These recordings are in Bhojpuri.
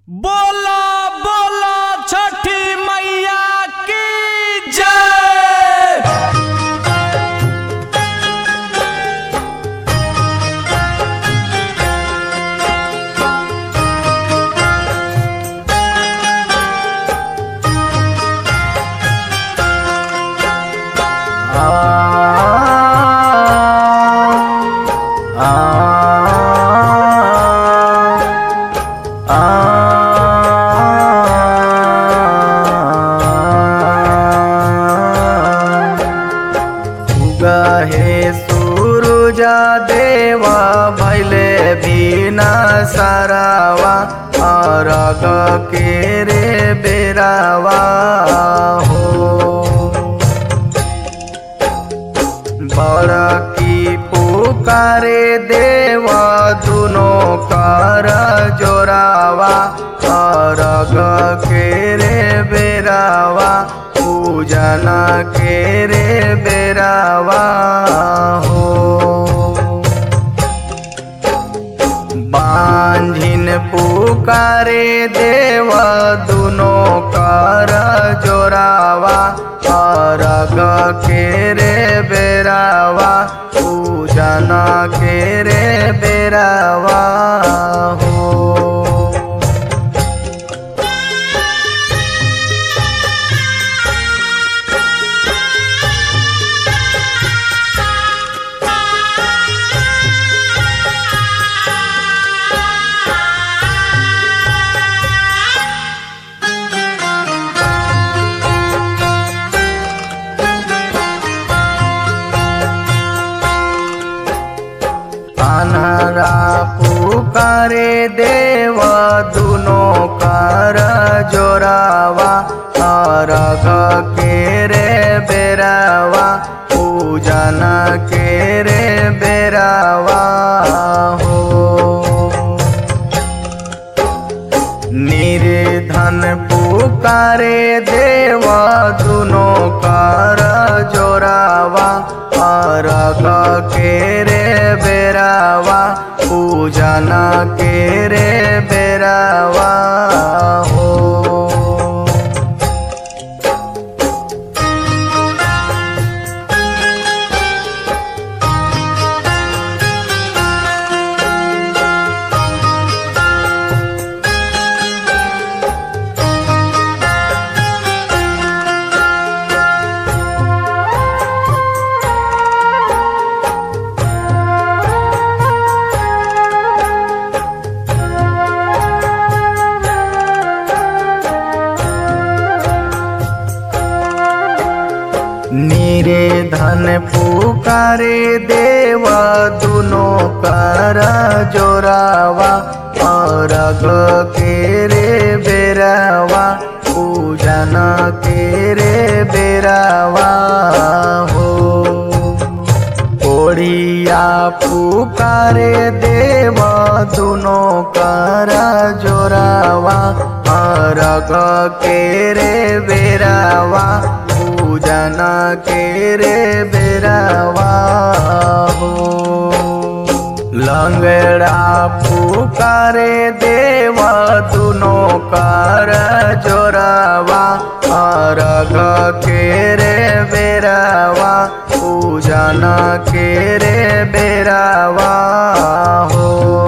बोला बोला छठी मैया की जय। गहे सूरुजा देवा भैले बिना सारावा अरग के रे बेरावा हो। बड़की पुकारे देवा दुनो कर जोरावा अरग के रे बेरावा पूजन के रे बेरावा हो। बांझिन पुकारे देव दुनो कर जोरावा अरग के रे बेरावा पूजन के रे बेरावा हो। अनहरा पुकारे देव दुनो कर जोरावा अरग के रे बेरावा पूजन के रे बेरावा हो। निर्धन पुकारे देव दुनो कर जोरावा अरग के रे बेरावा पूजन के रे बेरावा हो। निर्धन पुकारे देव दुनो कर जोरावा अरग के रे बेरावा पूजन के रे बेरावा हो। ओढ़िया पुकारे देव दुनो कर जोरावा अरग के रे बेरावा पूजन के रे बेरावा हो। लंगड़ा पुकारे देव दुनो कर जोरावा अरग के रे बेरावा पूजन के रे बेरावा हो।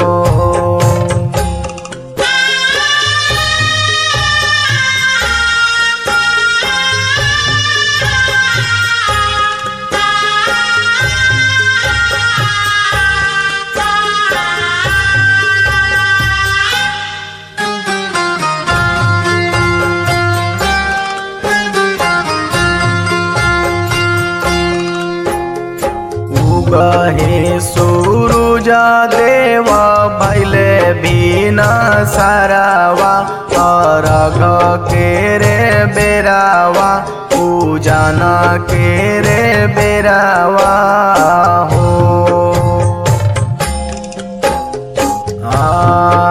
गहे सूरुजा देवा भैले बिना सारावा अरग के रे बेरावा पूजन के रे बेरावा हो।